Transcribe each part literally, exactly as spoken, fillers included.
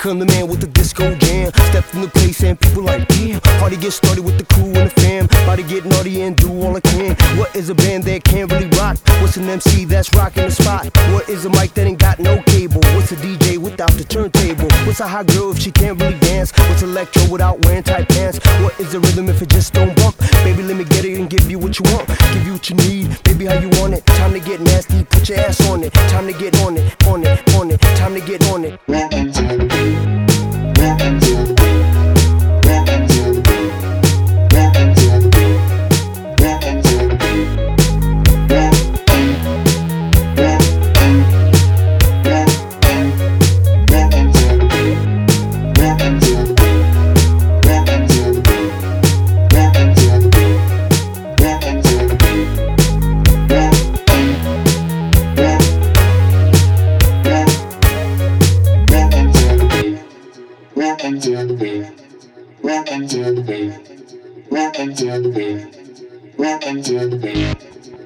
come the man with the disco jam. Stepped in the place and people like, damn. Party get started with the crew and the fam. About to get naughty and do all I can. What is a band that can't really rock? What's an M C that's rocking the spot? What is a mic that ain't got no cable? What's a D J without the turntable? What's a hot girl if she can't really dance? What's electro without wearing tight pants? What is a rhythm if it just don't bump? Baby, let me get it and give you what you want. Give you what you need, baby, how you want it. Time to get nasty, put your ass on it. Time to get on it, on it, on it. Time to get on it. Rockin' to the beat, rockin' to the beat, rockin' to the beat, rockin' to the beat, rockin' to the beat, rockin', rockin', rockin', rockin' to the beat, rockin' to the beat, rockin' to the beat, rockin' to the beat, rockin' to the beat, rockin' to the beat, rockin' to the beat, rockin' to the beat, rockin' to the beat.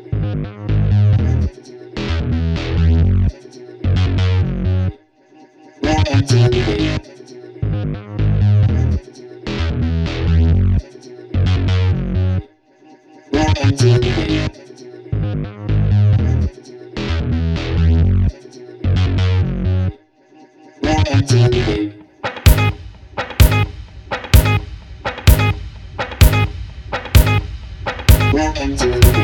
Rockin' to the beat. Rockin' to the beat. Rockin' to the beat. Rockin' to the beat.